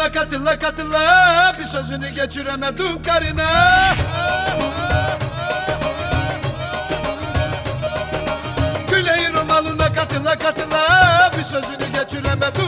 Romalı'na katıla katıla bir sözünü geçiremedim karına. Güney Romalı'na katıla katıla bir sözünü geçiremedim